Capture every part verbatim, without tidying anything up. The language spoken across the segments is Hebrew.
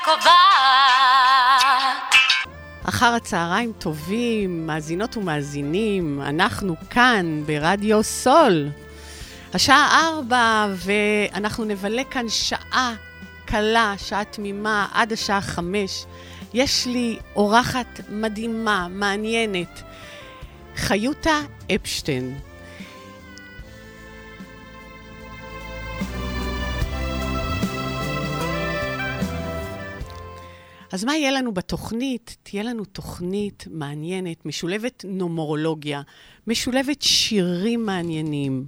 קובעת. אחר הצהריים טובים, מאזינות ומאזינים, אנחנו כאן ברדיו סול. השעה ארבע, ואנחנו נבלה כאן שעה קלה, שעה תמימה, עד השעה חמש. יש לי אורחת מדהימה, מעניינת, חיותה אפשטיין. אז מה יהיה לנו בתוכנית? תהיה לנו תוכנית מעניינת, משולבת נומרולוגיה, משולבת שירים מעניינים.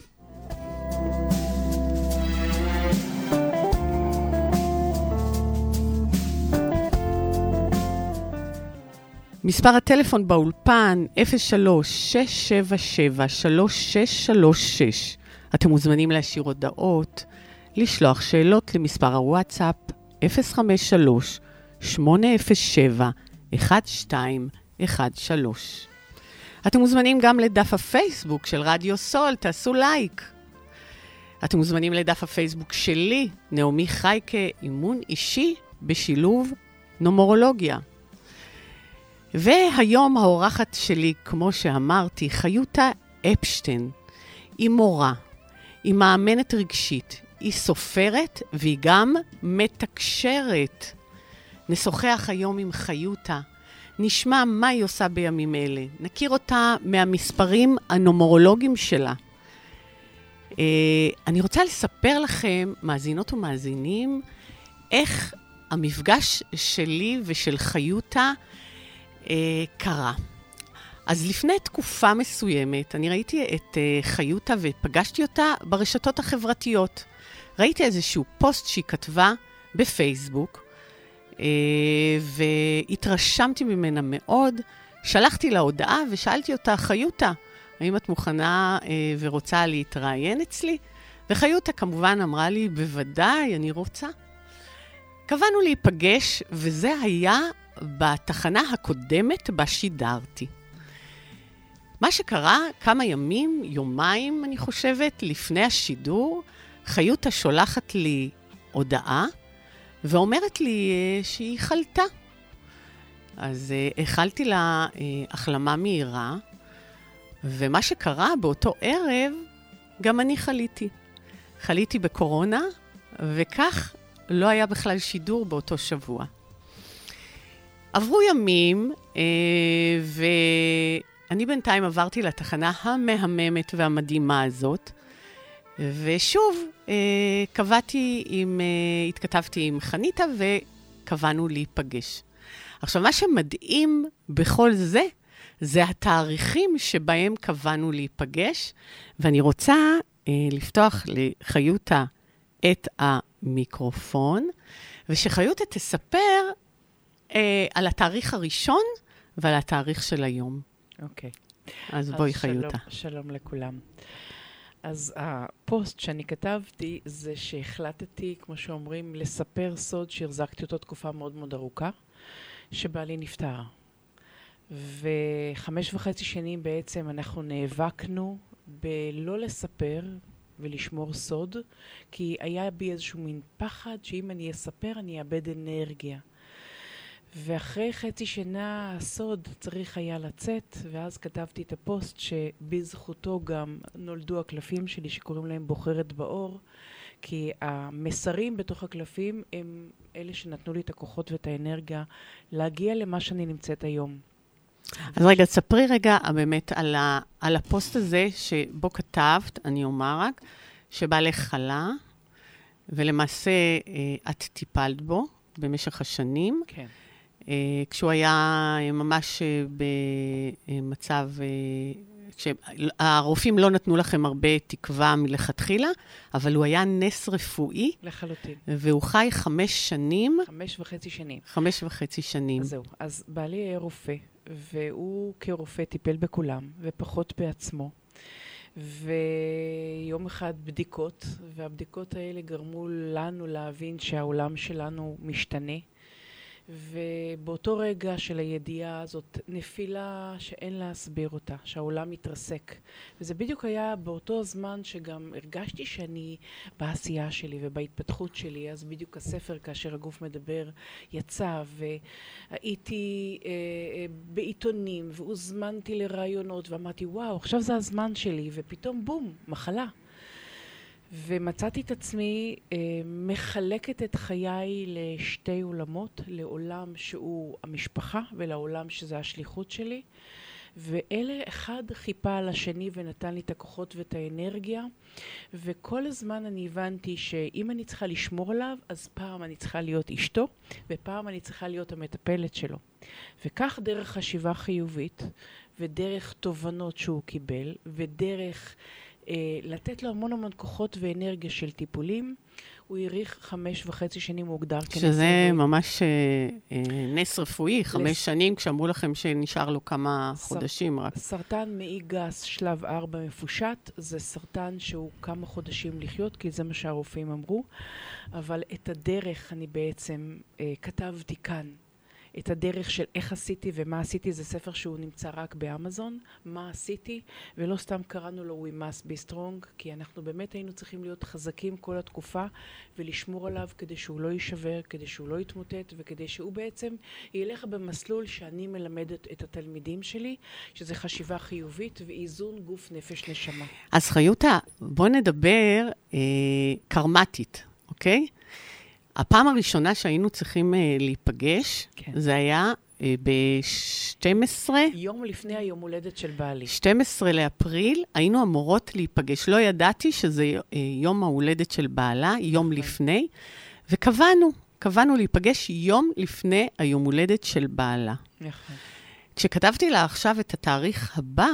מספר הטלפון באולפן אפס שלוש שש שבע שבע שלוש שש שלוש שש. אתם מוזמנים להשאיר הודעות, לשלוח שאלות למספר הוואטסאפ אפס חמש שלוש שמונה אפס שבע אחת שתיים אחת שלוש. אתם מוזמנים גם לדף הפייסבוק של רדיו סול, תעשו לייק. אתם מוזמנים לדף הפייסבוק שלי, נעמי חייקה, אימון אישי בשילוב נומרולוגיה. והיום האורחת שלי, כמו שאמרתי, חיותה אפשטיין. היא מורה, היא מאמנת רגשית, היא סופרת והיא גם מתקשרת. נשוחח היום עם חיותה, נשמע מה היא עושה בימים אלה, נכיר אותה מהמספרים הנומרולוגיים שלה. Uh, אני רוצה לספר לכם, מאזינות ומאזינים, איך המפגש שלי ושל חיותה uh, קרה. אז לפני תקופה מסוימת, אני ראיתי את uh, חיותה ופגשתי אותה ברשתות החברתיות. ראיתי איזשהו פוסט שהיא כתבה בפייסבוק, Uh, והתרשמתי ממנה מאוד, שלחתי לה הודעה ושאלתי אותה, חיותה, האם את מוכנה uh, ורוצה להתראיין אצלי? וחיותה כמובן אמרה לי, בוודאי, אני רוצה. קבענו להיפגש, וזה היה בתחנה הקודמת בה שידרתי. מה שקרה, כמה ימים, יומיים, אני חושבת, לפני השידור, חיותה שולחת לי הודעה, ואומרת לי שהיא חלתה. אז החלתי לה החלמה מהירה, ומה שקרה באותו ערב, גם אני חליתי. חליתי בקורונה, וכך לא היה בכלל שידור באותו שבוע. עברו ימים, ואני בינתיים עברתי לתחנה המהממת והמדהימה הזאת, ושוב, קבעתי עם, התכתבתי עם חניתה וקבענו להיפגש. עכשיו, מה שמדהים בכל זה, זה התאריכים שבהם קבענו להיפגש, ואני רוצה לפתוח לחיותה את המיקרופון, ושחיותה תספר על התאריך הראשון ועל התאריך של היום. אוקיי. אז בואי חיותה. שלום, שלום לכולם. אז הפוסט שאני כתבתי זה שהחלטתי, כמו שאומרים, לספר סוד שהחזקתי אותו תקופה מאוד מאוד ארוכה, שבעלי נפטר. וחמש וחצי שנים בעצם אנחנו נאבקנו בלא לספר ולשמור סוד, כי היה בי איזשהו מין פחד שאם אני אספר אני אאבד אנרגיה. ואחרי חצי שנה הסוד צריך היה לצאת, ואז כתבתי את הפוסט שבזכותו גם נולדו הקלפים שלי שקוראים להם בוחרת באור, כי המסרים בתוך הקלפים הם אלה שנתנו לי את הכוחות ואת האנרגיה להגיע למה שאני נמצאת היום. אז רגע, תספרי רגע באמת על, ה, על הפוסט הזה שבו כתבת, אני אומר רק, שבא לחלה, ולמעשה את טיפלת בו במשך השנים. כן. כשהוא היה ממש במצב, כשהרופאים לא נתנו לכם הרבה תקווה מלכתחילה, אבל הוא היה נס רפואי. לחלוטין. והוא חי חמש שנים. חמש וחצי שנים. חמש וחצי שנים. אז זהו. אז בעלי היה רופא, והוא כרופא טיפל בכולם, ופחות בעצמו. ויום אחד בדיקות, והבדיקות האלה גרמו לנו להבין שהעולם שלנו משתנה, ובאותו רגע של הידיעה הזאת, נפילה שאין להסביר אותה, שהעולם מתרסק. וזה בדיוק היה באותו זמן שגם הרגשתי שאני בעשייה שלי ובהתפתחות שלי, אז בדיוק הספר, כאשר הגוף מדבר, יצא, והייתי אה, אה, בעיתונים, והוזמנתי לרעיונות, ואמרתי, וואו, עכשיו זה הזמן שלי, ופתאום בום, מחלה. ומצאתי את עצמי אה, מחלקת את חיי לשתי עולמות, לעולם שהוא המשפחה ולעולם שזה השליחות שלי, ואלה אחד חיפה על השני ונתן לי את הכוחות ואת האנרגיה, וכל הזמן אני הבנתי שאם אני צריכה לשמור עליו, אז פעם אני צריכה להיות אשתו, ופעם אני צריכה להיות המטפלת שלו. וכך דרך חשיבה חיובית, ודרך תובנות שהוא קיבל, ודרך לתת לו המון המון כוחות ואנרגיה של טיפולים. הוא העריך חמש וחצי שנים, הוא הוגדר כנס רפואי. שזה ממש נס רפואי, חמש שנים, כשאמרו לכם שנשאר לו כמה חודשים רק. סרטן מעי גס שלב ארבע מפושט, זה סרטן שהוא כמה חודשים לחיות, כי זה מה שהרופאים אמרו. אבל את הדרך אני בעצם כתבתי כאן. את הדרך של איך עשיתי ומה עשיתי, זה ספר שהוא נמצא רק באמזון, מה עשיתי, ולא סתם קראנו לו We Must Be Strong, כי אנחנו באמת היינו צריכים להיות חזקים כל התקופה, ולשמור עליו כדי שהוא לא יישבר, כדי שהוא לא יתמוטט, וכדי שהוא בעצם ילך במסלול שאני מלמדת את התלמידים שלי, שזה חשיבה חיובית ואיזון גוף נפש נשמה. אז חיותה, בוא נדבר אה, קרמטית, אוקיי? הפעם הראשונה שהיינו צריכים uh, להיפגש, כן. זה היה uh, ב-שתים עשרה... יום לפני היום הולדת של בעלי. שתים עשרה לאפריל, היינו אמורות להיפגש. לא ידעתי שזה uh, יום ההולדת של בעלה, יום נכון. לפני, וקבענו, קבענו להיפגש יום לפני היום הולדת של בעלה. נכון. כשכתבתי לה עכשיו את התאריך הבא,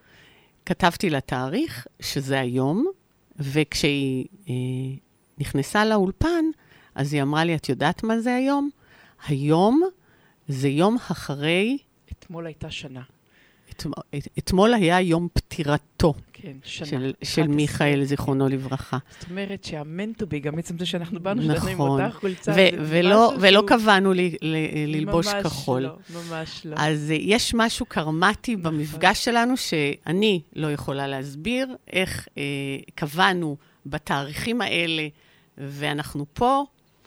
כתבתי לה תאריך, שזה היום, וכשהיא uh, נכנסה לאולפן, אז היא אמרה לי, את יודעת מה זה היום? היום זה יום אחרי... אתמול הייתה שנה. אתמול, אתמול היה יום פטירתו. כן, שנה. של, של מיכאל, זיכרונו לברכה. זאת אומרת שהמנטובי, גם עצם זה שאנחנו באנו, נכון. שלנו עם אותה חולצה. ו- ולא, ולא קבענו ל- ל- ללבוש ממש כחול. לא, ממש לא. אז יש משהו קרמטי נכון. במפגש שלנו, שאני לא יכולה להסביר איך אה, קבענו בתאריכים האלה, ואנחנו פה,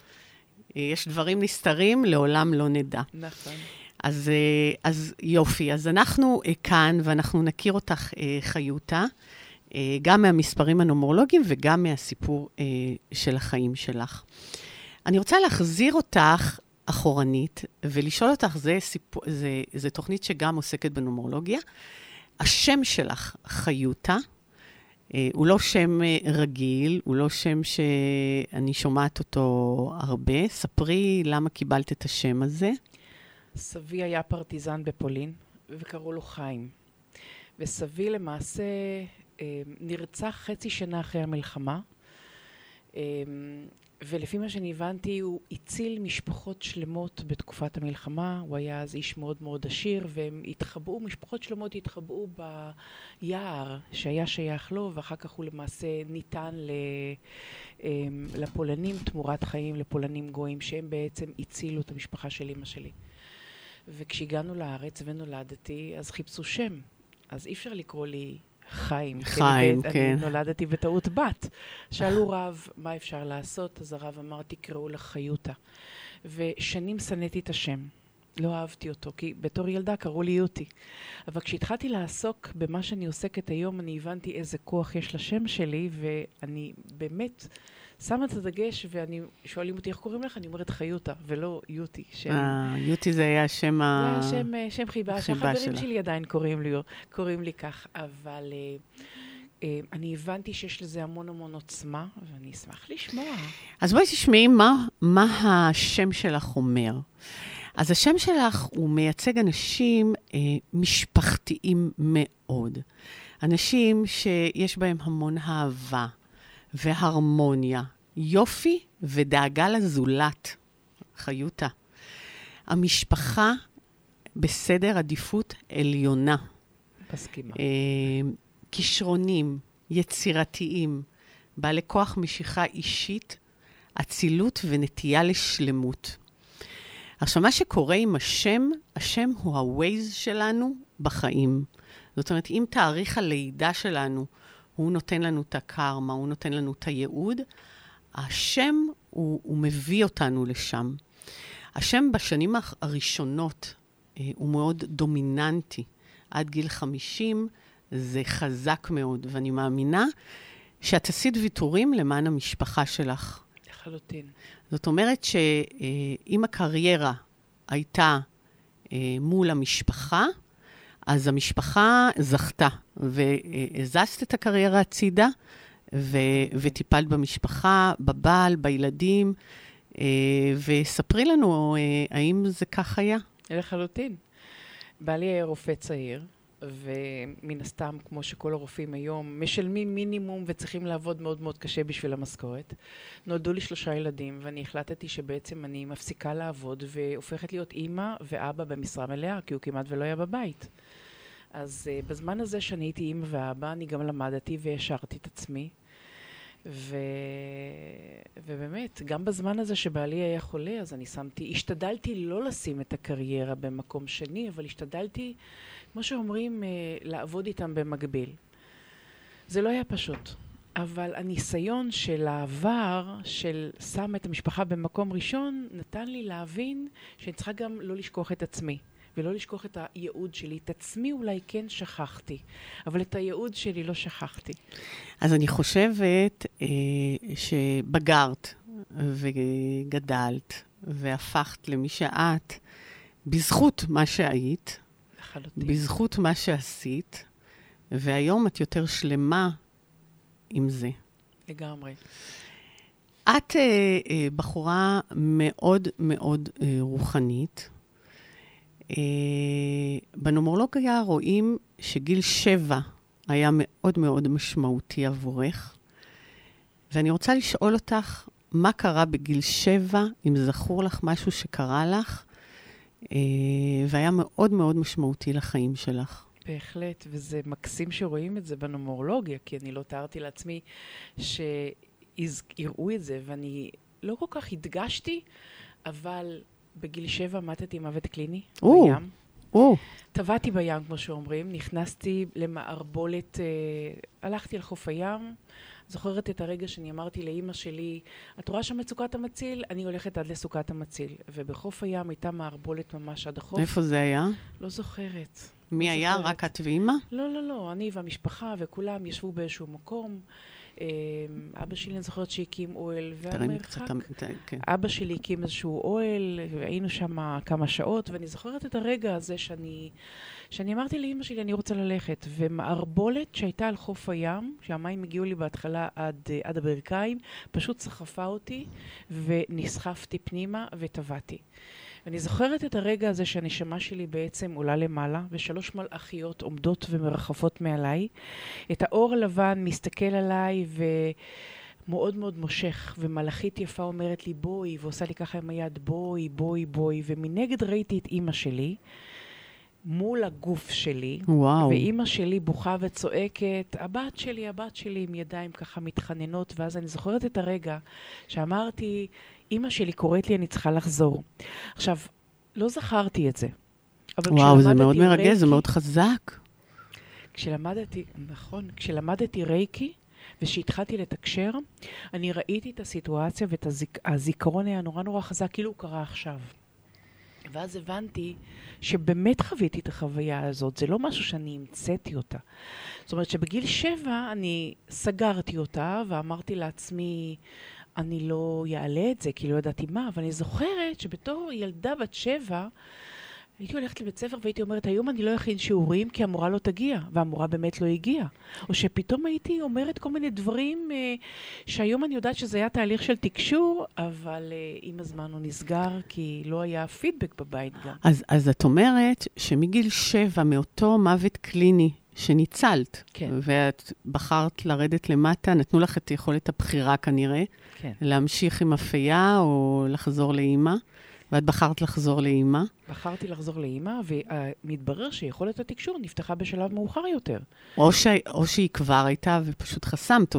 יש דברים נסתרים, לעולם לא נדע. נכון. אז, אז יופי, אז אנחנו כאן, ואנחנו נכיר אותך חיותה, גם מהמספרים הנומרולוגיים, וגם מהסיפור של החיים שלך. אני רוצה להחזיר אותך אחורנית, ולשאול אותך, זה, סיפור, זה, זה תוכנית שגם עוסקת בנומרולוגיה. השם שלך, חיותה, הוא לא שם רגיל, הוא לא שם שאני שומעת אותו הרבה. ספרי למה קיבלת את השם הזה. סבי היה פרטיזן בפולין, וקראו לו חיים. וסבי למעשה נרצח חצי שנה אחרי המלחמה, ולפי מה שאני הבנתי, הוא הציל משפחות שלמות בתקופת המלחמה. הוא היה אז איש מאוד מאוד עשיר, והם התחבאו, משפחות שלמות התחבאו ביער שהיה שייך לו, ואחר כך הוא למעשה ניתן לפולנים, תמורת חיים לפולנים גויים, שהם בעצם הצילו את המשפחה של אמא שלי. וכשהגענו לארץ ונולדתי, אז חיפשו שם. אז אי אפשר לקרוא לי חיים. חיים, כן. כן. אני נולדתי בטעות בת. שאלו רב, מה אפשר לעשות? אז הרב אמר, תקראו לך חיותה. ושנים שנאתי את השם. לא אהבתי אותו, כי בתור ילדה קראו לי יותי. אבל כשהתחלתי לעסוק במה שאני עוסקת היום, אני הבנתי איזה כוח יש לשם שלי, ואני באמת שמה את הדגש, ואני שואלים אותי, איך קוראים לך? אני אומרת חיותה, ולא יותי. אה, יותי זה היה שם ה... זה היה שם חיבה, שהחברים שלי עדיין קוראים לי, קוראים לי כך, אבל אני הבנתי שיש לזה המון המון עוצמה, ואני אשמח לשמוע. אז בואי תשמעי מה, מה השם שלך אומר. אז השם שלך הוא מייצג אנשים אה, משפחתיים מאוד. אנשים שיש בהם המון אהבה והרמוניה, יופי ודאגה לזולת. חיותה. המשפחה בסדר עדיפות עליונה. מסכימה. אה, כישרונים, יצירתיים, בעלי כוח משיכה אישית, אצילות ונטייה לשלמות. עכשיו, מה שקורה עם השם, השם הוא הווייז שלנו בחיים. זאת אומרת, אם תאריך הלידה שלנו, הוא נותן לנו את הקרמה, הוא נותן לנו את הייעוד, השם הוא, הוא מביא אותנו לשם. השם בשנים הראשונות הוא מאוד דומיננטי. עד גיל חמישים זה חזק מאוד, ואני מאמינה שאת עשית ויתורים למען המשפחה שלך. לחלוטין. זאת אומרת שאם הקריירה הייתה מול המשפחה, אז המשפחה זכתה, והזזת את הקריירה הצידה, ו- וטיפלת במשפחה, בבעל, בילדים, וספרי לנו האם זה כך היה. לחלוטין. בעלי היה רופא צעיר, ומן הסתם, כמו שכל הרופאים היום, משלמים מינימום וצריכים לעבוד מאוד מאוד קשה בשביל המשכורת. נולדו לי שלושה ילדים, ואני החלטתי שבעצם אני מפסיקה לעבוד, והופכת להיות אימא ואבא במשרה מלאה, כי הוא כמעט ולא היה בבית. אז uh, בזמן הזה שאני הייתי אימא ואבא, אני גם למדתי והשארתי את עצמי. ו... ובאמת, גם בזמן הזה שבעלי היה חולה, אז אני שמתי, השתדלתי לא לשים את הקריירה במקום שני, אבל השתדלתי, כמו שאומרים, לעבוד איתם במקביל. זה לא היה פשוט, אבל הניסיון של העבר, של שם את המשפחה במקום ראשון, נתן לי להבין שאני צריכה גם לא לשכוח את עצמי. ולא לשכוח את הייעוד שלי. את עצמי אולי כן שכחתי, אבל את הייעוד שלי לא שכחתי. אז אני חושבת אה, שבגרת וגדלת והפכת למי שאת, בזכות מה שהיית, לחלוטין. בזכות מה שעשית, והיום את יותר שלמה עם זה. לגמרי. את אה, אה, בחורה מאוד מאוד אה, רוחנית, Uh, בנומרולוגיה רואים שגיל שבע היה מאוד מאוד משמעותי עבורך, ואני רוצה לשאול אותך, מה קרה בגיל שבע, אם זכור לך משהו שקרה לך, uh, והיה מאוד מאוד משמעותי לחיים שלך. בהחלט, וזה מקסים שרואים את זה בנומרולוגיה, כי אני לא תיארתי לעצמי שיראו את זה, ואני לא כל כך הדגשתי, אבל בגיל שבע מתתי מוות קליני או, בים. או. טבעתי בים, כמו שאומרים. נכנסתי למערבולת, אה, הלכתי על חוף הים. זוכרת את הרגע שאני אמרתי לאמא שלי, את רואה שם את סוכת המציל? אני הולכת עד לסוכת המציל. ובחוף הים הייתה מערבולת ממש עד החוף. איפה זה היה? לא זוכרת. מי לא היה? זוכרת. רק את ואמא? לא, לא, לא. אני והמשפחה וכולם ישבו באיזשהו מקום. אבא שלי, אני זוכרת שהקים אוהל, והמרחק, כן. אבא שלי הקים איזשהו אוהל, והיינו שם כמה שעות, ואני זוכרת את הרגע הזה שאני, שאני אמרתי לאמא שלי, אני רוצה ללכת, ומערבולת שהייתה על חוף הים, שהמים הגיעו לי בהתחלה עד, עד הברכיים, פשוט סחפה אותי, ונסחפתי פנימה וטבעתי. ואני זוכרת את הרגע הזה שהנשמה שלי בעצם עולה למעלה, ושלוש מלאכיות עומדות ומרחפות מעליי. את האור הלבן מסתכל עליי ומאוד מאוד מושך, ומלאכית יפה אומרת לי בואי, ועושה לי ככה עם היד בואי, בואי, בואי, ומנגד ראיתי את אמא שלי, מול הגוף שלי, וואו. ואמא שלי בוכה וצועקת, הבת שלי, הבת שלי, עם ידיים ככה מתחננות, ואז אני זוכרת את הרגע שאמרתי, אמא שלי קוראת לי, אני צריכה לחזור. עכשיו, לא זכרתי את זה. וואו, זה מאוד מרגש, רייקי, זה מאוד חזק. כשלמדתי, נכון, כשלמדתי רייקי, ושהתחלתי לתקשר, אני ראיתי את הסיטואציה, ואת הזיק, הזיכרון היה נורא נורא חזק, כאילו הוא קרה עכשיו. ואז הבנתי שבאמת חוויתי את החוויה הזאת, זה לא משהו שאני המצאתי אותה. זאת אומרת שבגיל שבע אני סגרתי אותה, ואמרתי לעצמי, אני לא יעלה את זה, כי לא ידעתי מה, אבל אני זוכרת שבתור ילדה בת שבע, הייתי הולכת לבית ספר והייתי אומרת, היום אני לא אכין שיעורים כי המורה לא תגיע, והמורה באמת לא הגיעה. או שפתאום הייתי אומרת כל מיני דברים אה, שהיום אני יודעת שזה היה תהליך של תקשור, אבל אה, עם הזמן הוא נסגר כי לא היה פידבק בבית גם. אז, אז את אומרת שמגיל שבע, מאותו מוות קליני שניצלת, כן. ואת בחרת לרדת למטה, נתנו לך את יכולת הבחירה כנראה, כן. להמשיך עם אפייה או לחזור לאמא, ואת בחרת לחזור לאמא. בחרתי לחזור לאמא, ומתברר שיכולת התקשור נפתחה בשלב מאוחר יותר. או, ש... או שהיא כבר הייתה ופשוט חסמת אותה.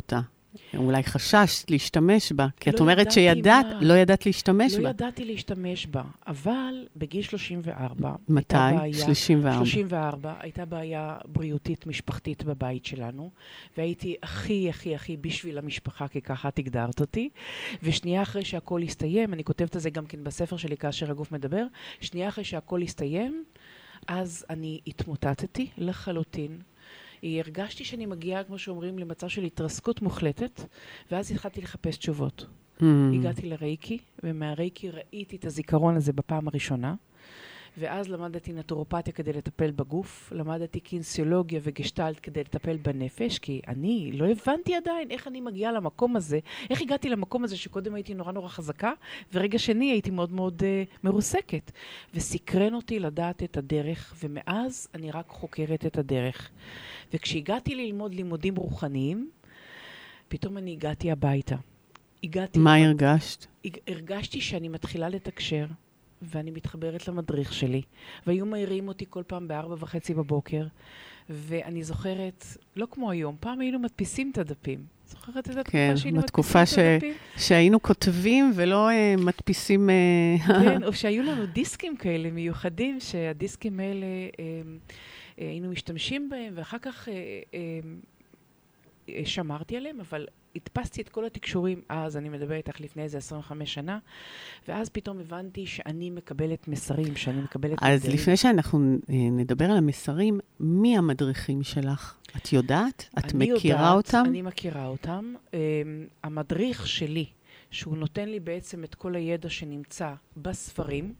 אולי חששת להשתמש בה, כי לא את אומרת שידעת, מה... לא ידעת להשתמש לא בה. לא ידעתי להשתמש בה, אבל בגיל שלושים וארבע, מתי? בעיה, שלושים וארבע. שלושים וארבע, הייתה בעיה בריאותית משפחתית בבית שלנו, והייתי הכי, הכי, הכי בשביל המשפחה, כי ככה את הגדרת אותי, ושנייה אחרי שהכל הסתיים, אני כותבת את זה גם כן בספר שלי, כאשר הגוף מדבר, שנייה אחרי שהכל הסתיים, אז אני התמוטטתי לחלוטין. הרגשתי שאני מגיעה, כמו שאומרים, למצב של התרסקות מוחלטת, ואז התחלתי לחפש תשובות. Mm. הגעתי לרייקי, ומהרייקי ראיתי את הזיכרון הזה בפעם הראשונה, ואז למדתי נטורופתיה כדי לטפל בגוף, למדתי קינסיולוגיה וגשטלט כדי לטפל בנפש, כי אני לא הבנתי עדיין איך אני מגיעה למקום הזה, איך הגעתי למקום הזה שקודם הייתי נורא נורא חזקה, ורגע שני הייתי מאוד מאוד uh, מרוסקת. וסקרן אותי לדעת את הדרך, ומאז אני רק חוקרת את הדרך. וכשהגעתי ללמוד לימודים רוחניים, פתאום אני הגעתי הביתה. הגעתי... מה הרגשת? הרגשתי שאני מתחילה לתקשר, ואני מתחברת למדריך שלי, והיו מהירים אותי כל פעם בארבע וחצי בבוקר, ואני זוכרת, לא כמו היום, פעם היינו מדפיסים את הדפים. זוכרת את התקופה כן, שהיינו בתקופה מדפיסים ש... את הדפים? שהיינו כותבים ולא uh, מדפיסים... Uh... כן, או שהיו לנו דיסקים כאלה מיוחדים, שהדיסקים האלה uh, uh, היינו משתמשים בהם, ואחר כך uh, uh, uh, שמרתי עליהם, אבל... הדפסתי את כל התקשורים, אז אני מדבר איתך לפני איזה עשרים וחמש שנה, ואז פתאום הבנתי שאני מקבלת מסרים, שאני מקבלת... אז מדעים. לפני שאנחנו נדבר על המסרים, מי המדריכים שלך? את יודעת? את מכירה יודעת, אותם? אני מכירה אותם. Um, המדריך שלי, שהוא נותן לי בעצם את כל הידע שנמצא בספרים,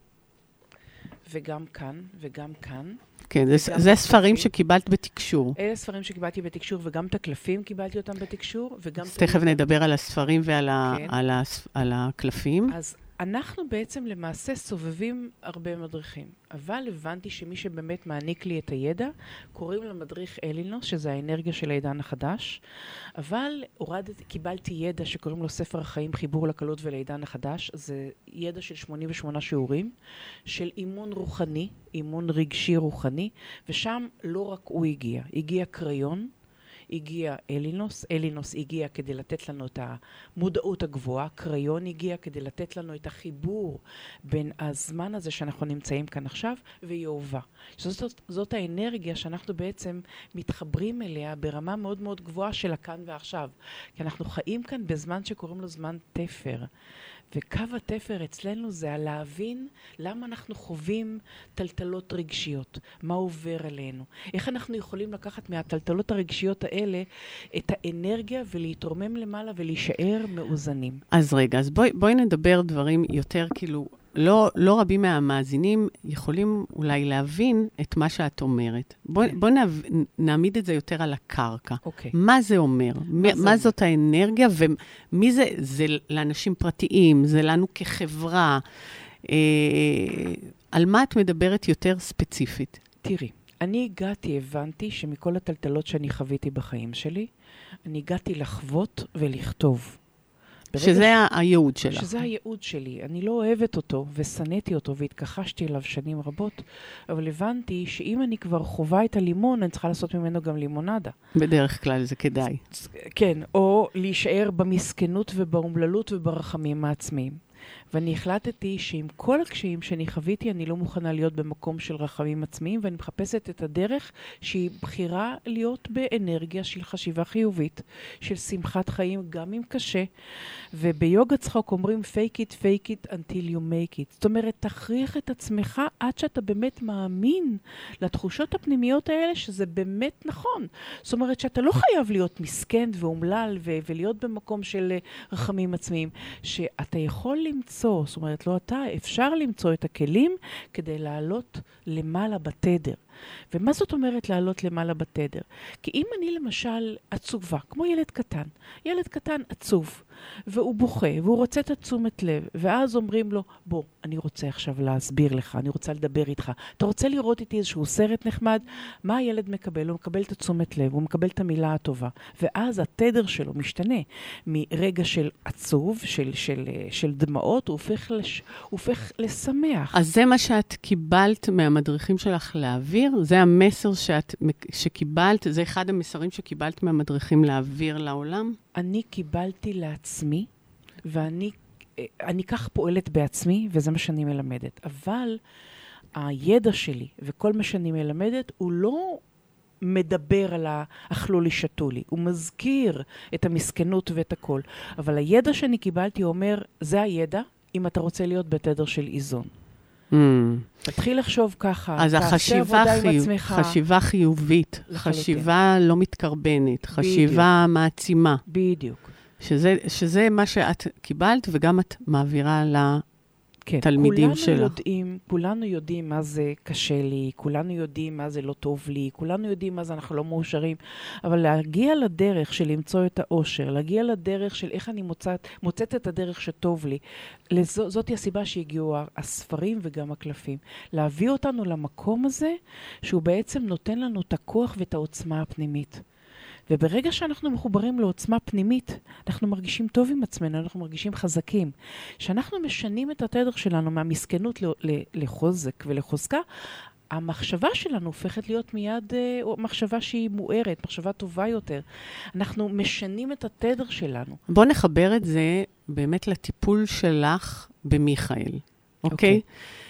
וגם כאן, וגם כאן. כן, זה, זה ספרים שקיבלת בתקשור. אלה ספרים שקיבלתי בתקשור, וגם את הקלפים קיבלתי אותם בתקשור, וגם... אז תכף נדבר על הספרים ועל ה, כן. על ה, על הקלפים. אז אנחנו בעצם למעשה סובבים הרבה מדריכים, אבל הבנתי שמי שבאמת מעניק לי את הידע, קוראים למדריך אלינוס, שזה האנרגיה של העידן החדש, אבל הורדת, קיבלתי ידע שקוראים לו ספר החיים, חיבור לקלות ולעידן החדש, זה ידע של שמונים ושמונה שיעורים, של אימון רוחני, אימון רגשי רוחני, ושם לא רק הוא הגיע, הגיע קריון, הגיע אלינוס, אלינוס הגיע כדי לתת לנו את המודעות הגבוהה, קריון הגיע כדי לתת לנו את החיבור בין הזמן הזה שאנחנו נמצאים כאן עכשיו ויהובה. זאת, זאת האנרגיה שאנחנו בעצם מתחברים אליה ברמה מאוד מאוד גבוהה של הכאן ועכשיו. כי אנחנו חיים כאן בזמן שקוראים לו זמן תפר. וקו התפר אצלנו זה על להבין למה אנחנו חווים טלטלות רגשיות, מה עובר עלינו, איך אנחנו יכולים לקחת מהטלטלות הרגשיות האלה את האנרגיה ולהתרומם למעלה ולהישאר מאוזנים. אז רגע, אז בואי, בואי נדבר דברים יותר כאילו, לא, לא רבים מהמאזינים יכולים אולי להבין את מה שאת אומרת. בואי, okay. בואי נעב, נעמיד את זה יותר על הקרקע. Okay. מה זה אומר? מה, מה, מה זאת האנרגיה ומי זה? זה לאנשים פרטיים, זה לנו כחברה. אה, על מה את מדברת יותר ספציפית? תראי, אני הגעתי, הבנתי שמכל הטלטלות שאני חוויתי בחיים שלי, אני הגעתי לחוות ולכתוב. שזה ש... הייעוד שלך. שזה הייעוד שלי. אני לא אוהבת אותו ושנאתי אותו והתכחשתי אליו שנים רבות, אבל הבנתי שאם אני כבר חובה את הלימון, אני צריכה לעשות ממנו גם לימונדה. בדרך כלל זה כדאי. כן, או להישאר במסכנות ובאומללות וברחמים העצמיים. ואני החלטתי שעם כל הקשיים שאני חוויתי, אני לא מוכנה להיות במקום של רחמים עצמיים, ואני מחפשת את הדרך שהיא בחירה להיות באנרגיה של חשיבה חיובית, של שמחת חיים, גם אם קשה. וביוגה צחוק אומרים, fake it, fake it until you make it. זאת אומרת, תכריח את עצמך עד שאתה באמת מאמין לתחושות הפנימיות האלה, שזה באמת נכון. זאת אומרת, שאתה לא חייב להיות מסכן ואומלל, ו- ולהיות במקום של רחמים עצמיים, שאתה יכול למצוא, זאת אומרת, לא אתה, אפשר למצוא את הכלים כדי לעלות למעלה בתדר. ומה זאת אומרת לעלות למעלה בתדר? כי אם אני למשל עצובה, כמו ילד קטן, ילד קטן עצוב, והוא בוכה, והוא רוצה את התשומת לב, ואז אומרים לו, בוא, אני רוצה עכשיו להסביר לך, אני רוצה לדבר איתך. אתה רוצה לראות איתי איזשהו סרט נחמד? מה הילד מקבל? הוא מקבל את התשומת לב, הוא מקבל את המילה הטובה. ואז התדר שלו משתנה מרגע של עצוב, של, של, של דמעות, הוא הופך, לש, הוא הופך לשמח. אז זה מה שאת קיבלת מהמדריכים שלך להבין, להעביר? זה המסר שאת, שקיבלת, זה אחד המסרים שקיבלת מהמדריכים להעביר לעולם? אני קיבלתי לעצמי, ואני אני כך פועלת בעצמי, וזה מה שאני מלמדת. אבל הידע שלי וכל מה שאני מלמדת, הוא לא מדבר על האכלו לי שתו לי. הוא מזכיר את המסכנות ואת הכל. אבל הידע שאני קיבלתי אומר, זה הידע אם אתה רוצה להיות בתדר של איזון. Mm. תתחיל לחשוב ככה. אז החשיבה חיוב, חשיבה חיובית, חשיבה לא מתקרבנת, חשיבה בדיוק. מעצימה. בדיוק. שזה, שזה מה שאת קיבלת וגם את מעבירה לתלמידים כן, שלך. יודעים, כולנו יודעים מה זה קשה לי, כולנו יודעים מה זה לא טוב לי, כולנו יודעים מה זה אנחנו לא מאושרים, אבל להגיע לדרך של למצוא את האושר, להגיע לדרך של איך אני מוצאת, מוצאת את הדרך שטוב לי, לזו, זאת היא הסיבה שהגיעו הספרים וגם הקלפים. להביא אותנו למקום הזה, שהוא בעצם נותן לנו את הכוח ואת העוצמה הפנימית. וברגע שאנחנו מחוברים לעוצמה פנימית, אנחנו מרגישים טוב עם עצמנו, אנחנו מרגישים חזקים. כשאנחנו משנים את התדר שלנו מהמסכנות לחוזק ולחוזקה, המחשבה שלנו הופכת להיות מיד מחשבה שהיא מוארת, מחשבה טובה יותר. אנחנו משנים את התדר שלנו. בוא נחבר את זה באמת לטיפול שלך במיכאל, אוקיי?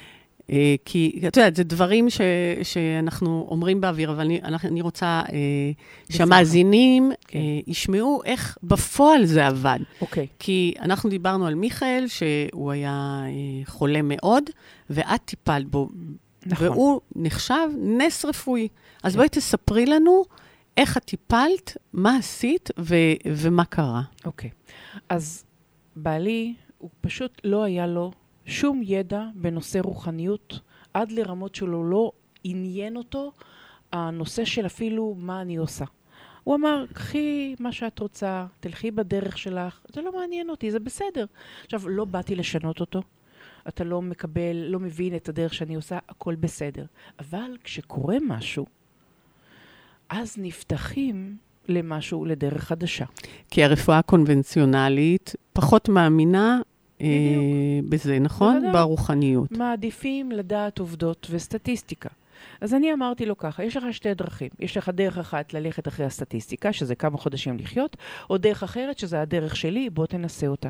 כי, את יודעת, זה דברים ש, שאנחנו אומרים באוויר, אבל אני, אני רוצה אה, שהמאזינים okay. אה, ישמעו איך בפועל זה עבד. Okay. כי אנחנו דיברנו על מיכאל, שהוא היה אה, חולה מאוד, ואת טיפלת בו, נכון. והוא נחשב נס רפואי. אז okay. בואי תספרי לנו איך את טיפלת, מה עשית ו, ומה קרה. אוקיי. Okay. אז בעלי, הוא פשוט לא היה לו שום ידע בנושא רוחניות, עד לרמות שלו לא עניין אותו הנושא של אפילו מה אני עושה. הוא אמר, קחי מה שאת רוצה, תלכי בדרך שלך, זה לא מעניין אותי, זה בסדר. עכשיו, לא באתי לשנות אותו, אתה לא מקבל, לא מבין את הדרך שאני עושה, הכל בסדר. אבל כשקורה משהו, אז נפתחים למשהו, לדרך חדשה. כי הרפואה הקונבנציונלית פחות מאמינה בזה, נכון? ברוחניות. מעדיפים לדעת עובדות וסטטיסטיקה. אז אני אמרתי לו ככה, יש לך שתי דרכים. יש לך דרך אחת ללכת אחרי הסטטיסטיקה, שזה כמה חודשים לחיות, או דרך אחרת, שזה הדרך שלי, בוא תנסה אותה.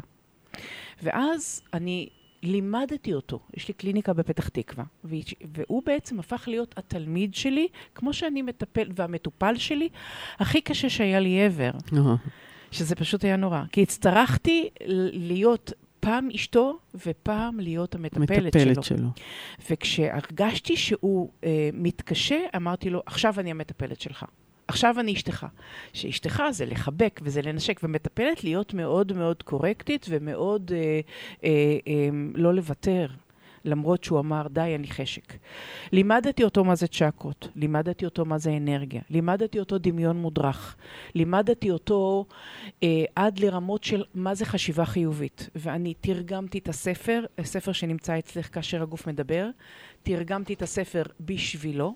ואז אני לימדתי אותו. יש לי קליניקה בפתח תקווה, והוא בעצם הפך להיות התלמיד שלי, כמו שאני מטפל, והמטופל שלי, הכי קשה שהיה לי עבר. שזה פשוט היה נורא. כי הצטרכתי להיות פעם אשתו ופעם להיות המטפלת שלו. שלו. וכשהרגשתי שהוא אה, מתקשה, אמרתי לו, עכשיו אני המטפלת שלך. עכשיו אני אשתך. שאשתך זה לחבק וזה לנשק, ומטפלת להיות מאוד מאוד קורקטית ומאוד אה, אה, אה, לא לוותר. למרות שהוא אמר, די, אני חשק. לימדתי אותו מה זה צ'קרות, לימדתי אותו מה זה אנרגיה, לימדתי אותו דמיון מודרך, לימדתי אותו אה, עד לרמות של מה זה חשיבה חיובית. ואני תרגמתי את הספר, הספר שנמצא אצלך כאשר הגוף מדבר, תרגמתי את הספר בשבילו,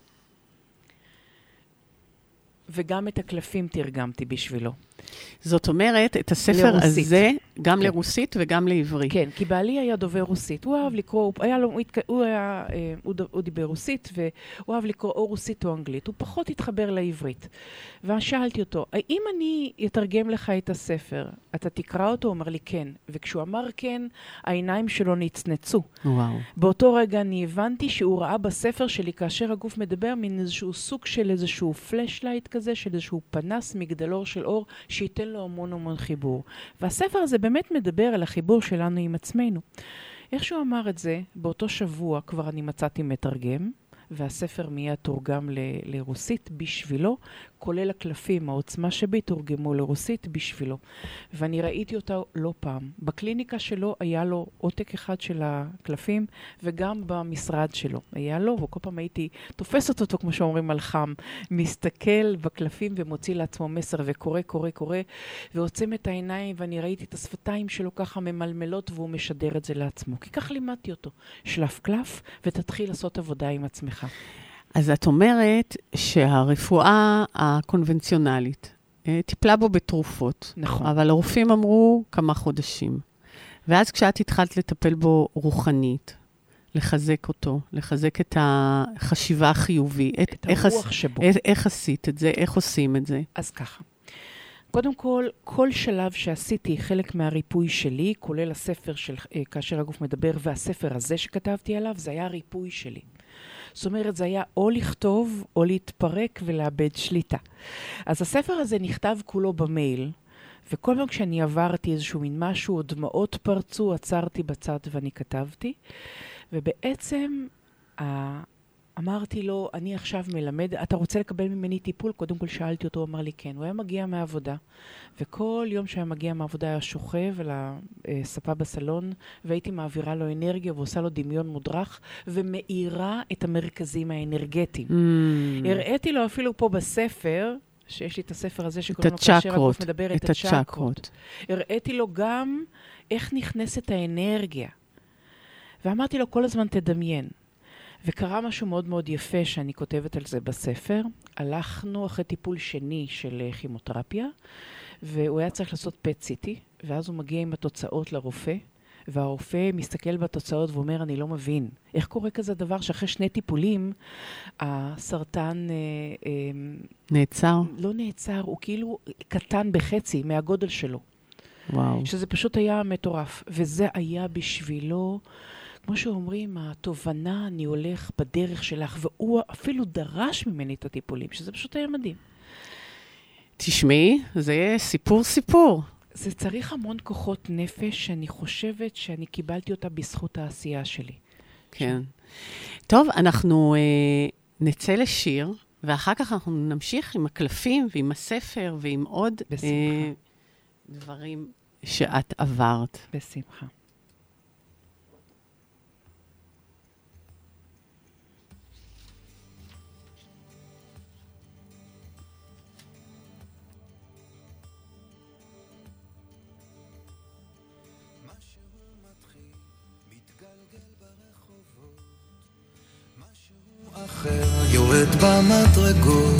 וגם את הקלפים תרגמתי בשבילו. זאת אומרת, את הספר לרוסית. הזה, גם כן. לרוסית וגם לעברית. כן, כי בעלי היה דובר רוסית. הוא אהב לקרוא, הוא, היה לו, הוא, היה, הוא, הוא דיבר רוסית, והוא אהב לקרוא או רוסית או אנגלית. הוא פחות התחבר לעברית. ושאלתי אותו, האם אני אתרגם לך את הספר? אתה תקרא אותו? הוא אומר לי כן. וכשהוא אמר כן, העיניים שלו נצנצו. וואו. באותו רגע אני הבנתי שהוא ראה בספר שלי, כאשר הגוף מדבר, מן איזשהו סוג של איזשהו פלשלייט כזה, של איזשהו פנס, מגדלור של אור, שייתן לו המון המון חיבור. והספר הזה באמת מדבר על החיבור שלנו עם עצמנו. איך שהוא אמר את זה, באותו שבוע כבר אני מצאתי מתרגם, והספר מיד תורגם ל- לרוסית בשבילו, כולל הקלפים, העוצמה שבי תורגמו לרוסית בשבילו. ואני ראיתי אותה לא פעם. בקליניקה שלו היה לו עותק אחד של הקלפים, וגם במשרד שלו היה לו, וכל פעם הייתי תופסת אותו, כמו שאומרים על חם, מסתכל בקלפים ומוציא לעצמו מסר, וקורא, קורא, קורא, ועוצם את העיניים, ואני ראיתי את השפתיים שלו ככה ממלמלות, והוא משדר את זה לעצמו. כי כך לימדתי אותו. שלף קלף, ותתחיל לעשות עבודה עם עצמך. אז את אומרת שהרפואה הקונבנציונלית טיפלה בו בתרופות. נכון. אבל הרופאים אמרו כמה חודשים. ואז כשאת התחלת לטפל בו רוחנית, לחזק אותו, לחזק את החשיבה החיובית. את, את הרוח שבו. איך, איך עשית את זה? איך עושים את זה? אז ככה. קודם כל, כל שלב שעשיתי חלק מהריפוי שלי, כולל הספר של כאשר הגוף מדבר, והספר הזה שכתבתי עליו, זה היה הריפוי שלי. זאת אומרת, זה היה או לכתוב, או להתפרק ולאבד שליטה. אז הספר הזה נכתב כולו במייל, וכל פעם כשאני עברתי איזשהו מין משהו, או דמעות פרצו, עצרתי בצד ואני כתבתי, ובעצם אמרתי לו, אני עכשיו מלמד, אתה רוצה לקבל ממני טיפול? קודם כל שאלתי אותו, הוא אמר לי כן. הוא היה מגיע מהעבודה, וכל יום שהיה מגיע מהעבודה היה שוכב על הספה בסלון, והייתי מעבירה לו אנרגיה ועושה לו דמיון מודרך, ומאירה את המרכזים האנרגטיים. Mm. הראיתי לו אפילו פה בספר, שיש לי את הספר הזה שקוראים לו כאשר הגוף מדבר, את הצ'קרות. הראיתי לו גם איך נכנסת האנרגיה. ואמרתי לו, כל הזמן תדמיין. וקרה משהו מאוד מאוד יפה שאני כותבת על זה בספר. הלכנו אחרי טיפול שני של כימותרפיה, והוא היה צריך לעשות פט סיטי, ואז הוא מגיע עם התוצאות לרופא, והרופא מסתכל בתוצאות ואומר, אני לא מבין. איך קורה כזה דבר שאחרי שני טיפולים, הסרטן אה, אה, נעצר? לא נעצר, הוא כאילו קטן בחצי מהגודל שלו. וואו. שזה פשוט היה מטורף. וזה היה בשבילו, כמו שאומרים, התובנה, אני הולך בדרך שלך, והוא אפילו דרש ממני את הטיפולים, שזה פשוט היה מדהים. תשמעי, זה סיפור סיפור. זה צריך המון כוחות נפש, שאני חושבת שאני קיבלתי אותה בזכות העשייה שלי. כן. טוב, אנחנו אה, נצא לשיר, ואחר כך אנחנו נמשיך עם הקלפים ועם הספר ועם עוד אה, דברים שאת עברת. בשמחה. יורד במדרגות,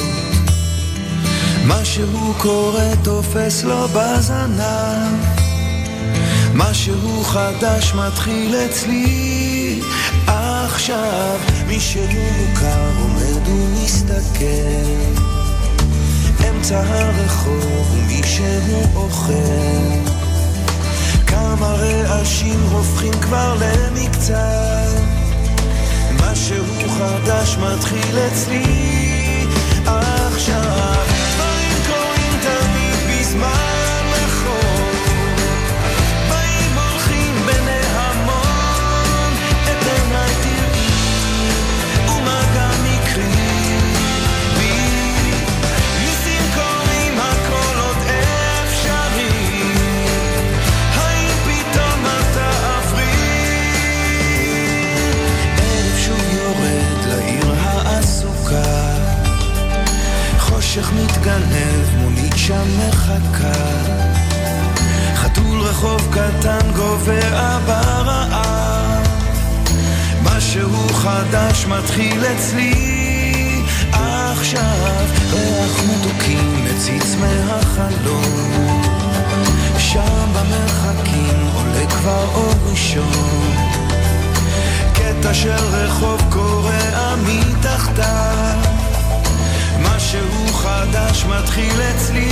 משהו קורה תופס לו בזנב, משהו חדש מתחיל אצלי עכשיו. מישהו מוכר עומד ומסתכל אמצע הרחוב, ומישהו אוכל כמה רעשים הופכים כבר למקצת. משהו חדש מתחיל אצלי עכשיו. דברים קורים תמיד בזמן נכון, באים הולכים בני המון, את עיניי תראי ומה גם יקרי בי. ניסים קורים הכל עוד אפשרי, האם פתאום אתה עברי? יורד לעיר העסוקה, חושך מתגנב, מונית שם מחכה, חתול רחוב קטן גובע ברעב. משהו חדש מתחיל אצלי עכשיו. ריח מתוקים מציץ מהחלום, שם במרחקים עולה כבר אור ראשון, קטע של רחוב קורע מתחתיו. משהו חדש מתחיל אצלי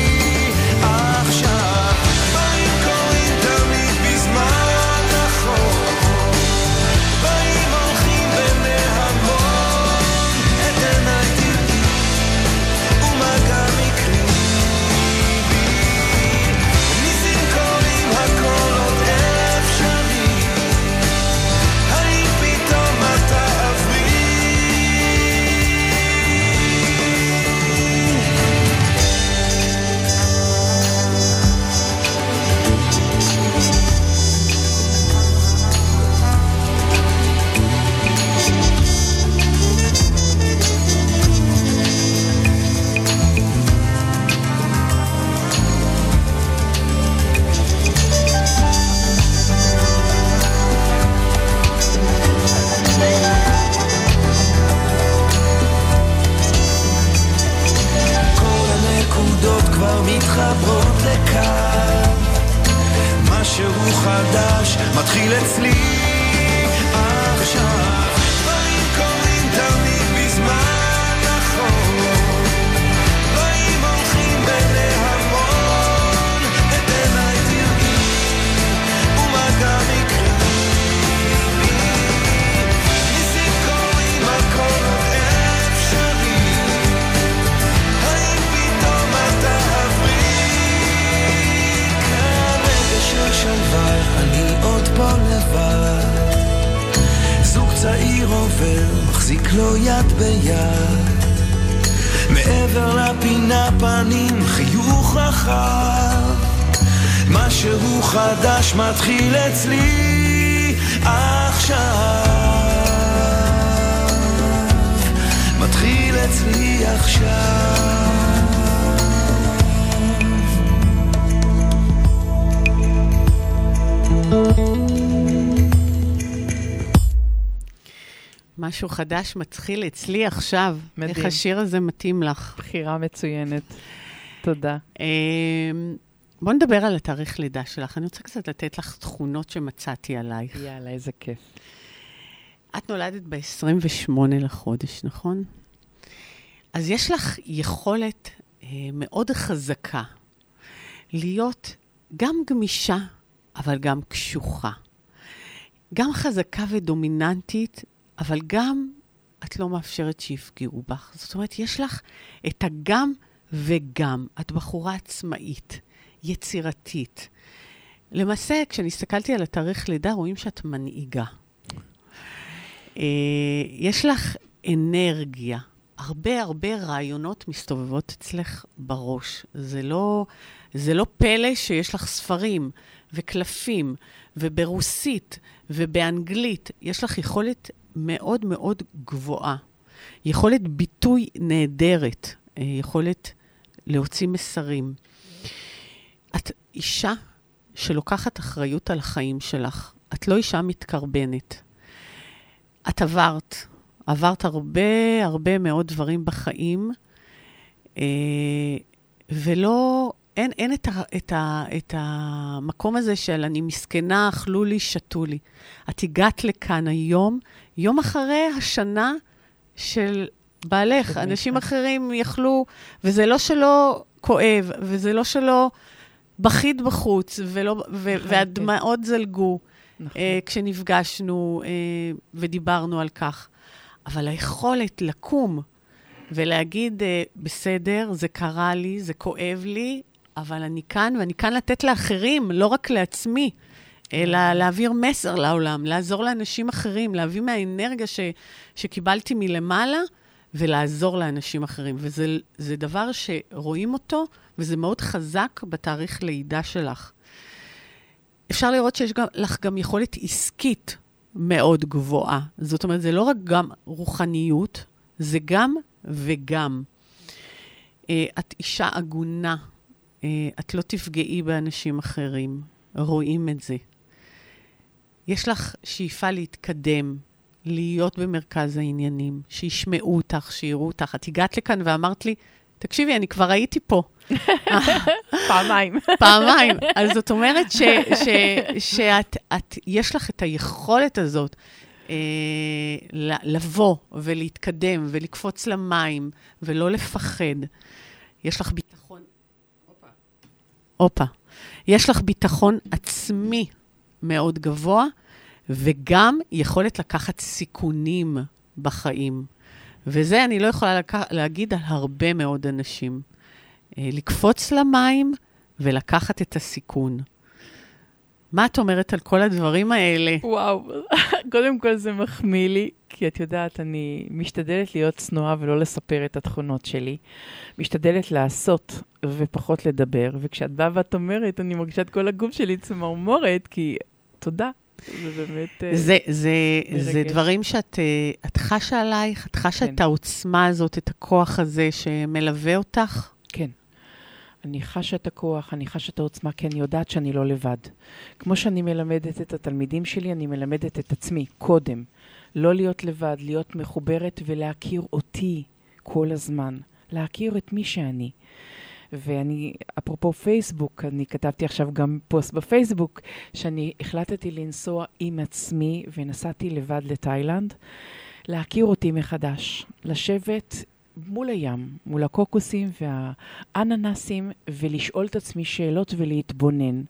עכשיו. באים קוראים תמיד בזמן נכון, באים הולכים בני המון, את עיניי תראי ומה גם יקרי בי. ניסים קוראים הכל עוד אפשרי, האם פתאום אתה עברי? עובר, מחזיק לו יד ביד. מעבר לפינה פנים, חיוך רחב. משהו חדש מתחיל אצלי עכשיו. מתחיל אצלי עכשיו. משהו חדש מתחיל אצלי עכשיו. מדהים. איך השיר הזה מתאים לך. בחירה מצוינת. תודה. בוא נדבר על התאריך לידה שלך. אני רוצה קצת לתת לך תכונות שמצאתי עלייך. יאללה, איזה כיף. את נולדת ב-עשרים ושמונה לחודש, נכון? אז יש לך יכולת אה, מאוד חזקה להיות גם גמישה, אבל גם קשוחה. גם חזקה ודומיננטית, אבל גם את לא מאפשרת שיפגעו בך. זאת אומרת, יש לך את הגם וגם. את בחורה עצמאית, יצירתית. למעשה, כשנסתכלתי על התאריך לידה, רואים שאת מנהיגה. אה, יש לך אנרגיה. הרבה הרבה רעיונות מסתובבות אצלך בראש. זה לא, זה לא פלא שיש לך ספרים וקלפים, וברוסית ובאנגלית. יש לך יכולת מאוד מאוד גבוהה. יכולת ביטוי נהדרת. יכולת להוציא מסרים. את אישה שלוקחת אחריות על החיים שלך. את לא אישה מתקרבנת. את עברת. עברת הרבה, הרבה מאוד דברים בחיים, ולא, אין, אין את, ה, את, ה, את המקום הזה של אני מסכנה, אכלו לי, שתו לי. את הגעת לכאן היום, יום אחרי השנה של בעלך. אנשים אחרים יכלו, וזה לא שלא כואב, וזה לא שלא בכית בחוץ, ולא, ו, והדמעות זלגו, נכון. כשנפגשנו ודיברנו על כך. אבל היכולת לקום ולהגיד, בסדר, זה קרה לי, זה כואב לי, אבל אני כאן, ואני כאן לתת לאחרים, לא רק לעצמי, אלא להעביר מסר לעולם, לעזור לאנשים אחרים, להביא מהאנרגיה ש, שקיבלתי מלמעלה, ולעזור לאנשים אחרים. וזה זה דבר שרואים אותו, וזה מאוד חזק בתאריך לידה שלך. אפשר לראות שיש גם, לך גם יכולת עסקית, מאוד גבוהה. זאת אומרת, זה לא רק גם רוחניות, זה גם וגם. את אישה אגונה, את לא תפגעי באנשים אחרים, רואים את זה. יש לך שאיפה להתקדם, להיות במרכז העניינים, שישמעו אותך, שיראו אותך. את הגעת לכאן ואמרת לי, תקשיבי, אני כבר הייתי פה. פעמיים. פעמיים. אז זאת אומרת ש, ש, שאת, את, יש לך את היכולת הזאת אה, לבוא ולהתקדם ולקפוץ למים ולא לפחד. יש לך ביטחון... אופה. אופה. יש לך ביטחון עצמי מאוד גבוה, וגם יכולת לקחת סיכונים בחיים. וזה אני לא יכולה לקח, להגיד על הרבה מאוד אנשים. לקפוץ למים ולקחת את הסיכון. מה את אומרת על כל הדברים האלה? וואו, קודם כל זה מחמיא לי, כי את יודעת, אני משתדלת להיות צנועה ולא לספר את התכונות שלי. משתדלת לעשות ופחות לדבר, וכשאת באה ואת אומרת, אני מרגישה את כל הגוף שלי צמרמורת, כי תודה. זה באמת... זה, זה, זה דברים שאת את חשה עלייך, את חשה כן. את העוצמה הזאת, את הכוח הזה שמלווה אותך? כן. אני חשה את הכוח, אני חשה את העוצמה, כי אני יודעת שאני לא לבד. כמו שאני מלמדת את התלמידים שלי, אני מלמדת את עצמי קודם. לא להיות לבד, להיות מחוברת ולהכיר אותי כל הזמן. להכיר את מי שאני. ואני, אפרופו פייסבוק, אני כתבתי עכשיו גם פוסט בפייסבוק, שאני החלטתי לנסוע עם עצמי ונסעתי לבד לתאילנד, להכיר אותי מחדש, לשבת מול הים, מול הקוקוסים והאננסים, ולשאול את עצמי שאלות ולהתבונן.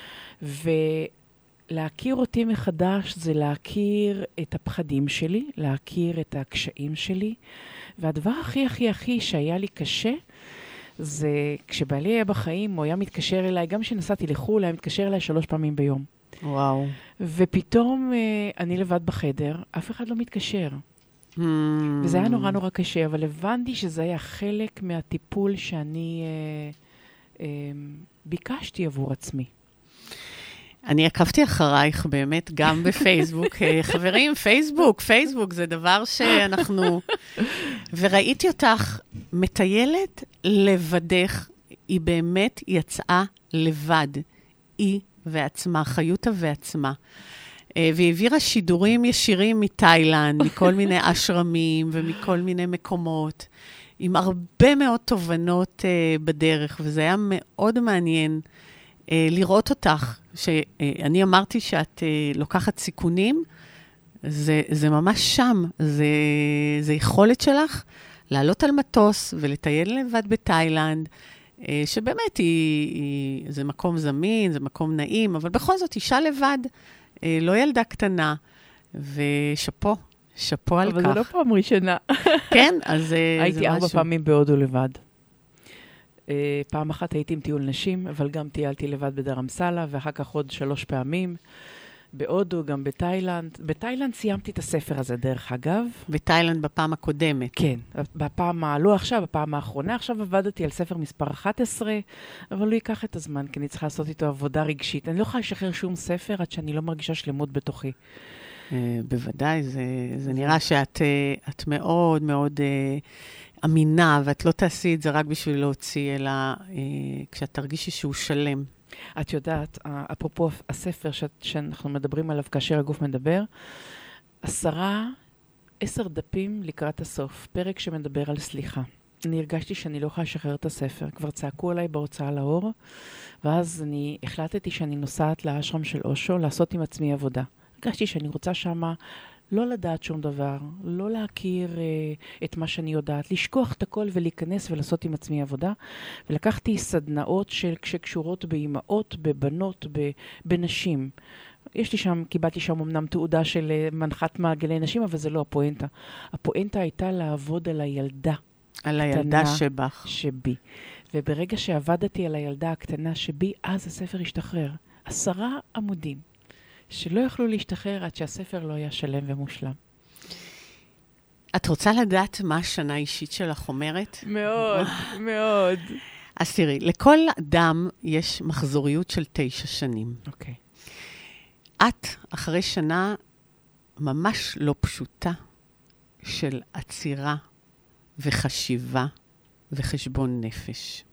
ולהכיר אותי מחדש זה להכיר את הפחדים שלי, להכיר את הקשיים שלי, והדבר הכי הכי הכי שהיה לי קשה, זה כשבעלי היה בחיים, הוא היה מתקשר אליי, גם כשנסעתי לחו"ל, היה מתקשר אליי שלוש פעמים ביום. וואו. ופתאום אני לבד בחדר, אף אחד לא מתקשר. וזה היה נורא נורא קשה, אבל הבנתי שזה היה חלק מהטיפול שאני אה, אה, ביקשתי עבור עצמי. אני עקבתי אחרייך באמת גם בפייסבוק. חברים, פייסבוק, פייסבוק זה דבר שאנחנו... וראיתי אותך מטיילת לבדך, היא באמת יצאה לבד, היא ועצמה, חיותה ועצמה. והיא העבירה שידורים ישירים מתאילנד, מכל מיני אשרמים ומכל מיני מקומות, עם הרבה מאוד תובנות בדרך, וזה היה מאוד מעניין לראות אותך, שאני אמרתי שאת לוקחת סיכונים, זה, זה ממש שם, זה, זה יכולת שלך לעלות על מטוס ולטייל לבד בתאילנד, שבאמת היא, היא, זה מקום זמין, זה מקום נעים, אבל בכל זאת אישה לבד, לא ילדה קטנה, ושפו, שפו על כך. אבל זה לא פעם ראשונה. כן, אז זה משהו. הייתי ארבע פעמים בהודו לבד. פעם אחת הייתי עם טיול נשים, אבל גם טיילתי לבד בדרמסלה, ואחר כך עוד שלוש פעמים. בהודו, גם בתאילנד. בתאילנד סיימתי את הספר הזה, דרך אגב. בתאילנד בפעם הקודמת. כן, בפעם, לא עכשיו, בפעם האחרונה. עכשיו עבדתי על ספר מספר אחת עשרה, אבל הוא ייקח את הזמן, כי אני צריכה לעשות איתו עבודה רגשית. אני לא יכולה לשחרר שום ספר עד שאני לא מרגישה שלמות בתוכי. בוודאי, זה, זה נראה שאת את מאוד מאוד אמינה, ואת לא תעשי את זה רק בשביל להוציא, אלא כשאת תרגישי שהוא שלם. את יודעת, אפרופו הספר שאנחנו מדברים עליו כאשר הגוף מדבר, עשרה, עשר דפים לקראת הסוף, פרק שמדבר על סליחה. אני הרגשתי שאני לא יכולה לשחרר את הספר, כבר צעקו עליי בהוצאה לאור, ואז אני החלטתי שאני נוסעת לאשרם של אושו, לעשות עם עצמי עבודה. הרגשתי שאני רוצה שמה לא לדעת שום דבר, לא להכיר uh, את מה שאני יודעת, לשכוח את הכל ולהיכנס ולעשות עם עצמי עבודה. ולקחתי סדנאות של שקשורות באימהות, בבנות, בנשים. יש לי שם, קיבלתי שם אמנם תעודה של uh, מנחת מעגלי נשים, אבל זה לא הפואנטה. הפואנטה הייתה לעבוד על הילדה. על הילדה שבך. שבי. וברגע שעבדתי על הילדה הקטנה שבי, אז הספר השתחרר. עשרה עמודים. שלא יכלו להשתחרר עד שהספר לא היה שלם ומושלם. את רוצה לדעת מה השנה האישית שלך אומרת? מאוד, מאוד. אז תראי, לכל אדם יש מחזוריות של תשע שנים. אוקיי. את, אחרי שנה ממש לא פשוטה של עצירה וחשיבה וחשבון נפש.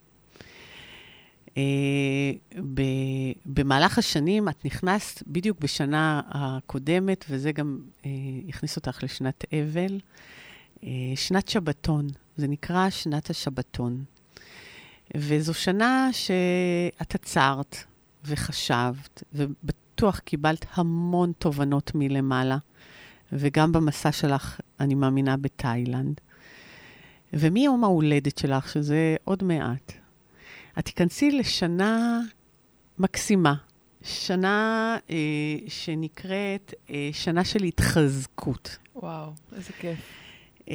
Uh, ב- במהלך השנים את נכנסת בדיוק בשנה הקודמת, וזה גם uh, הכניס אותך לשנת אבל, uh, שנת שבתון, זה נקרא שנת השבתון. וזו שנה שאת עצרת וחשבת, ובטוח קיבלת המון תובנות מלמעלה, וגם במסע שלך, אני מאמינה, בתאילנד. ומיום ההולדת שלך, שזה עוד מעט, את תיכנסי לשנה מקסימה, שנה אה, שנקראת אה, שנה של התחזקות. וואו, איזה כיף. אה,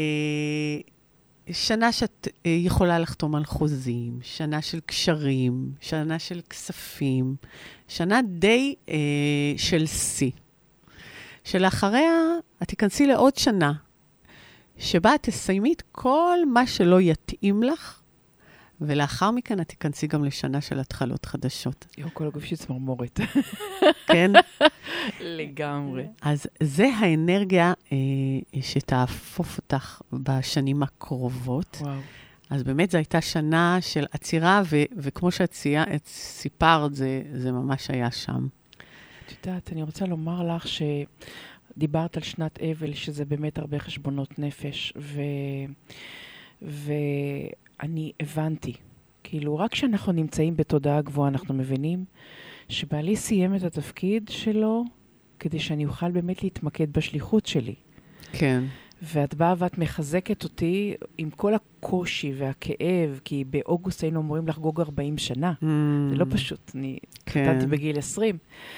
שנה שאת אה, יכולה לחתום על חוזים, שנה של קשרים, שנה של כספים, שנה די אה, של שיא. שלאחריה את תיכנסי לעוד שנה, שבה את תסיימי את כל מה שלא יתאים לך, ולאחר מכן את תיכנסי גם לשנה של התחלות חדשות. יו, כל הגוף שצמרמורת. כן? לגמרי. אז זה האנרגיה אה, שתאפוף אותך בשנים הקרובות. וואו. אז באמת זו הייתה שנה של עצירה, ו- וכמו שאת סיפרת, זה, זה ממש היה שם. את יודעת, אני רוצה לומר לך שדיברת על שנת אבל, שזה באמת הרבה חשבונות נפש, ו... ו... אני הבנתי, כאילו רק כשאנחנו נמצאים בתודעה גבוהה, אנחנו מבינים שבעלי סיים את התפקיד שלו, כדי שאני אוכל באמת להתמקד בשליחות שלי. כן. ואת באה ואת מחזקת אותי עם כל הקושי והכאב, כי באוגוסט היינו אמורים לחגוג ארבעים שנה. Mm. זה לא פשוט, אני כן. חתנתי בגיל עשרים.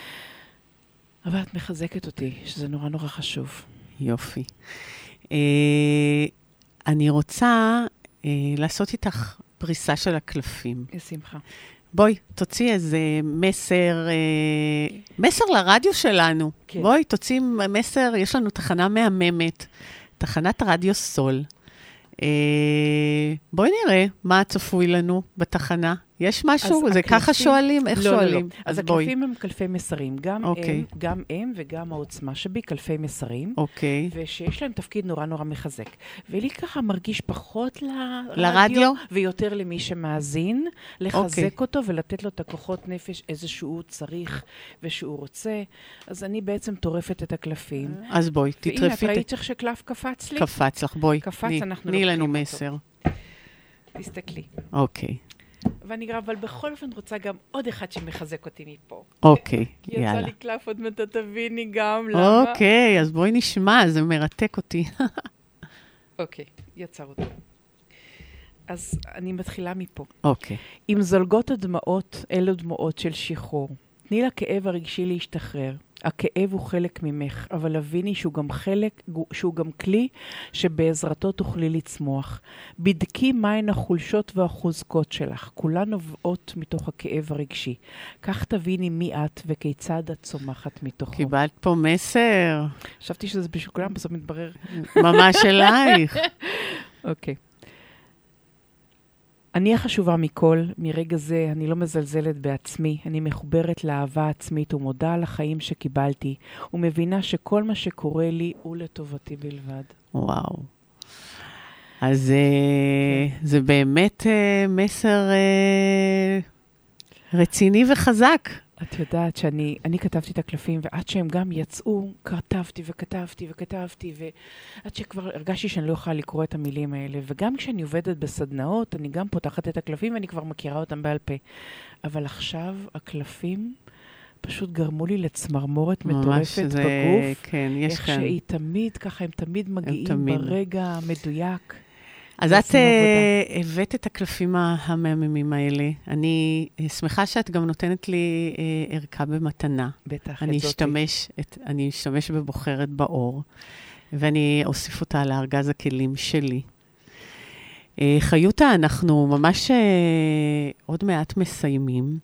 אבל את מחזקת אותי, שזה נורא נורא חשוב. יופי. אה, אני רוצה... לעשות איתך פריסה של הקלפים. בשמחה. בואי, תוציא איזה מסר, מסר לרדיו שלנו. כן. בואי, תוציא מסר, יש לנו תחנה מהממת. תחנת רדיו סול. בואי נראה מה צפוי לנו בתחנה. יש משהו? זה ככה שואלים? איך שואלים? אז הקלפים הם קלפי מסרים. גם הם וגם העוצמה שבי, קלפי מסרים. אוקיי. ושיש להם תפקיד נורא נורא מחזק. ולי ככה מרגיש פחות לרדיו, ויותר למי שמאזין, לחזק אותו ולתת לו את הכוחות נפש איזשהו צריך ושהוא רוצה. אז אני בעצם טורפת את הקלפים. אז בואי, תטרפי. והנה, את ראית איך שקלף קפץ לי? קפץ לך, בואי. קפץ, אנחנו לוקחים אותו. תני לנו מסר. תסתכלי. אוקיי. ואני אבל בכל אופן רוצה גם עוד אחד שמחזק אותי מפה. אוקיי, יצא יאללה. יצא לי קלף עוד מעט, תביני גם, למה? אוקיי, אז בואי נשמע, זה מרתק אותי. אוקיי, יצא אותו. אז אני מתחילה מפה. אוקיי. אם זולגות הדמעות, אלו דמעות של שחרור. תני לכאב הרגשי להשתחרר. הכאב הוא חלק ממך, אבל הביני שהוא גם חלק, שהוא גם כלי שבעזרתו תוכלי לצמוח. בדקי מהן החולשות והחוזקות שלך. כולן נובעות מתוך הכאב הרגשי. כך תביני מי את וכיצד את צומחת מתוכו. קיבלת פה מסר. חשבתי שזה בשביל כולם, בסוף מתברר. ממש אלייך. אוקיי. אני החשובה מכל, מרגע זה אני לא מזלזלת בעצמי, אני מחוברת לאהבה עצמית ומודה על החיים שקיבלתי, ומבינה שכל מה שקורה לי הוא לטובתי בלבד. וואו. אז כן. זה באמת מסר רציני וחזק. את יודעת שאני אני כתבתי את הקלפים, ועד שהם גם יצאו, כתבתי וכתבתי וכתבתי, ועד שכבר הרגשתי שאני לא יכולה לקרוא את המילים האלה. וגם כשאני עובדת בסדנאות, אני גם פותחת את הקלפים, ואני כבר מכירה אותם בעל פה. אבל עכשיו הקלפים פשוט גרמו לי לצמרמורת מטורפת זה, בגוף. כן, יש איך כאן. שהיא תמיד, ככה הם תמיד מגיעים הם תמיד. ברגע המדויק. אז את הבאת את הקלפים המהממים האלה. אני שמחה שאת גם נותנת לי ערכה במתנה. בטח, אני את זאתי. אשתמש, את, אני אשתמש בבוחרת באור, ואני אוסיף אותה לארגז הכלים שלי. חיותה, אנחנו ממש עוד מעט מסיימים.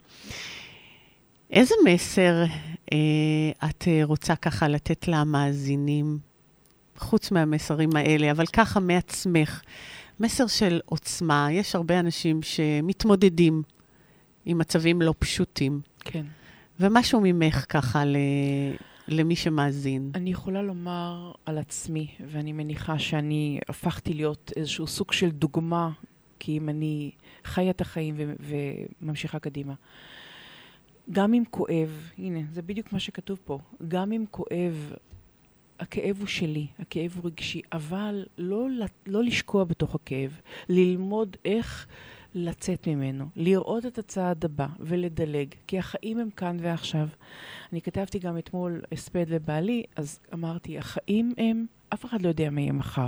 איזה מסר את רוצה ככה לתת למאזינים, חוץ מהמסרים האלה, אבל ככה מעצמך? מסר של עוצמה. יש הרבה אנשים שמתמודדים עם מצבים לא פשוטים. כן. ומשהו ממך ככה ל... למי שמאזין. אני יכולה לומר על עצמי, ואני מניחה שאני הפכתי להיות איזשהו סוג של דוגמה, כי אם אני חיה את החיים ו... וממשיכה קדימה. גם אם כואב, הנה, זה בדיוק מה שכתוב פה, גם אם כואב, הכאב הוא שלי, הכאב הוא רגשי, אבל לא, לא לשקוע בתוך הכאב, ללמוד איך לצאת ממנו, לראות את הצעד הבא ולדלג, כי החיים הם כאן ועכשיו. אני כתבתי גם אתמול הספד לבעלי, אז אמרתי, החיים הם, אף אחד לא יודע מה יהיה מחר.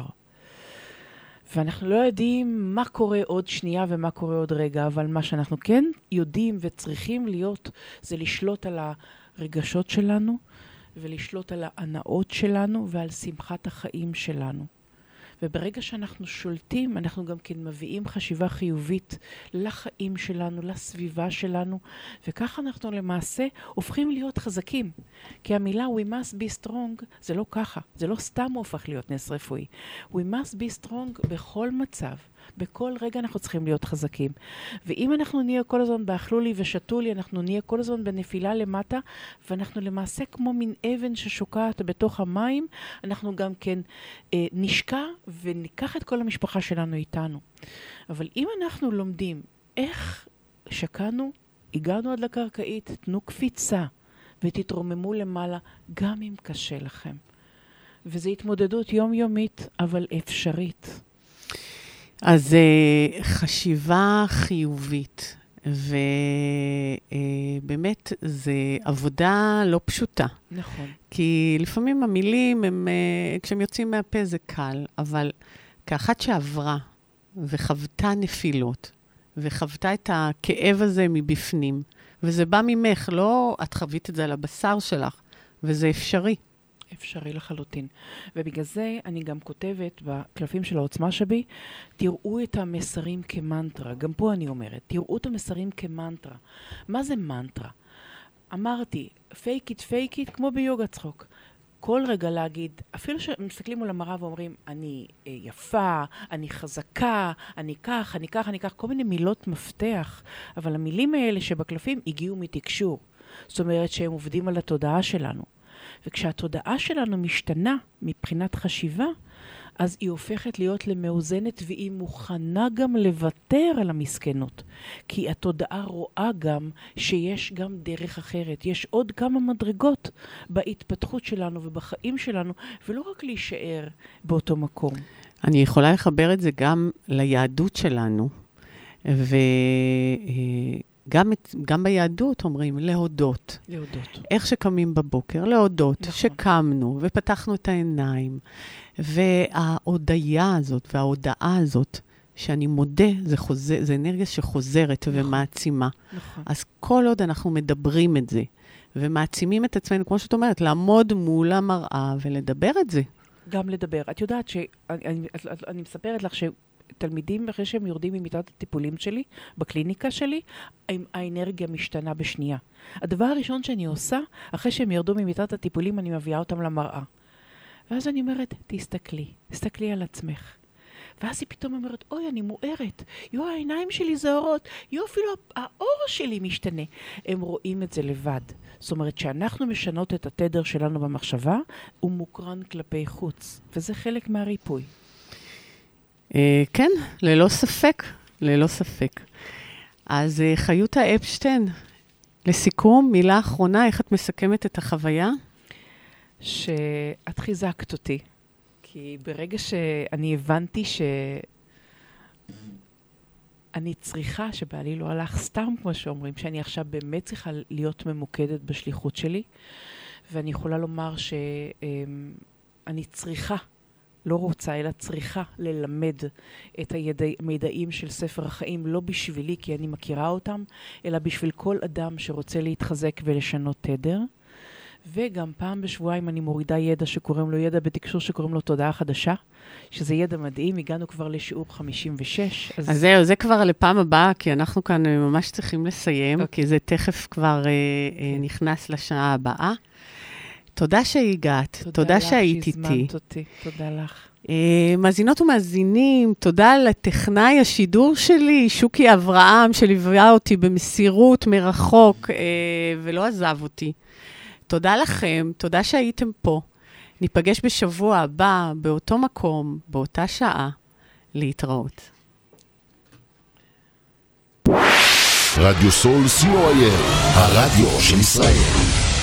ואנחנו לא יודעים מה קורה עוד שנייה ומה קורה עוד רגע, אבל מה שאנחנו כן יודעים וצריכים להיות, זה לשלוט על הרגשות שלנו, ולשלוט על ההנאות שלנו ועל שמחת החיים שלנו. וברגע שאנחנו שולטים, אנחנו גם כן מביאים חשיבה חיובית לחיים שלנו, לסביבה שלנו, וככה אנחנו למעשה הופכים להיות חזקים. כי המילה we must be strong זה לא ככה, זה לא סתם הופך להיות נס רפואי. We must be strong בכל מצב. בכל רגע אנחנו צריכים להיות חזקים. ואם אנחנו נהיה כל הזמן באכלו לי ושתו לי, אנחנו נהיה כל הזמן בנפילה למטה, ואנחנו למעשה כמו מין אבן ששוקעת בתוך המים, אנחנו גם כן אה, נשקע וניקח את כל המשפחה שלנו איתנו. אבל אם אנחנו לומדים איך שקענו, הגענו עד לקרקעית, תנו קפיצה ותתרוממו למעלה, גם אם קשה לכם. וזו התמודדות יומיומית, אבל אפשרית. אז uh, חשיבה חיובית, ובאמת uh, זה עבודה לא פשוטה. נכון. כי לפעמים המילים, הם, uh, כשהם יוצאים מהפה זה קל, אבל כאחת שעברה וחוותה נפילות, וחוותה את הכאב הזה מבפנים, וזה בא ממך, לא את חווית את זה על הבשר שלך, וזה אפשרי. אפשרי לחלוטין. ובגלל זה אני גם כותבת בקלפים של העוצמה שבי, תראו את המסרים כמנטרה. גם פה אני אומרת, תראו את המסרים כמנטרה. מה זה מנטרה? אמרתי, fake it, fake it, כמו ביוגה צחוק. כל רגע להגיד, אפילו שמסתכלים מול המראה ואומרים, אני יפה, אני חזקה, אני כך, אני כך, אני כך, כל מיני מילות מפתח, אבל המילים האלה שבקלפים הגיעו מתקשור. זאת אומרת שהם עובדים על התודעה שלנו. וכשהתודעה שלנו משתנה מבחינת חשיבה, אז היא הופכת להיות למאוזנת, והיא מוכנה גם לוותר על המסכנות. כי התודעה רואה גם שיש גם דרך אחרת. יש עוד כמה מדרגות בהתפתחות שלנו ובחיים שלנו, ולא רק להישאר באותו מקום. אני יכולה לחבר את זה גם ליהדות שלנו, ו... גם, גם ביהדות אומרים להודות. להודות. איך שקמים בבוקר, להודות, נכון. שקמנו ופתחנו את העיניים. וההודעה הזאת וההודעה הזאת, שאני מודה, זה, חוזר, זה אנרגיה שחוזרת נכון. ומעצימה. נכון. אז כל עוד אנחנו מדברים את זה, ומעצימים את עצמנו, כמו שאת אומרת, לעמוד מול המראה ולדבר את זה. גם לדבר. את יודעת שאני אני, אני מספרת לך ש... תלמידים, אחרי שהם יורדים ממיטת הטיפולים שלי, בקליניקה שלי, האנרגיה משתנה בשנייה. הדבר הראשון שאני עושה, אחרי שהם ירדו ממיטת הטיפולים, אני מביאה אותם למראה. ואז אני אומרת, תסתכלי, תסתכלי על עצמך. ואז היא פתאום אומרת, אוי, אני מוארת. יו, העיניים שלי זהורות. יו, אפילו האור שלי משתנה. הם רואים את זה לבד. זאת אומרת, שאנחנו משנות את התדר שלנו במחשבה, הוא מוקרן כלפי חוץ. וזה חלק מהריפוי. כן, ללא ספק, ללא ספק. אז חיותה אפשטיין, לסיכום, מילה אחרונה, איך את מסכמת את החוויה? שאת חיזקת אותי, כי ברגע שאני הבנתי שאני צריכה, שבעלי לא הלך סתם, כמו שאומרים, שאני עכשיו באמת צריכה להיות ממוקדת בשליחות שלי, ואני יכולה לומר שאני צריכה, לא רוצה, אלא צריכה ללמד את המידעים של ספר החיים, לא בשבילי, כי אני מכירה אותם, אלא בשביל כל אדם שרוצה להתחזק ולשנות תדר. וגם פעם בשבועיים אני מורידה ידע שקוראים לו ידע בתקשור, שקוראים לו תודעה חדשה, שזה ידע מדהים, הגענו כבר לשיעור חמישים ושש. אז, אז זהו, זה כבר לפעם הבאה, כי אנחנו כאן ממש צריכים לסיים, okay. כי זה תכף כבר okay. אה, נכנס לשעה הבאה. תודה שהגעת, תודה, תודה שהיית איתי. תודה לך שהזמנת אותי, תודה לך. Uh, מאזינות ומאזינים, תודה לטכנאי השידור שלי, שוקי אברהם, שליווה אותי במסירות מרחוק uh, ולא עזב אותי. תודה לכם, תודה שהייתם פה. ניפגש בשבוע הבא, באותו מקום, באותה שעה, להתראות. רדיו סול סי או איי אל, הרדיו של ישראל.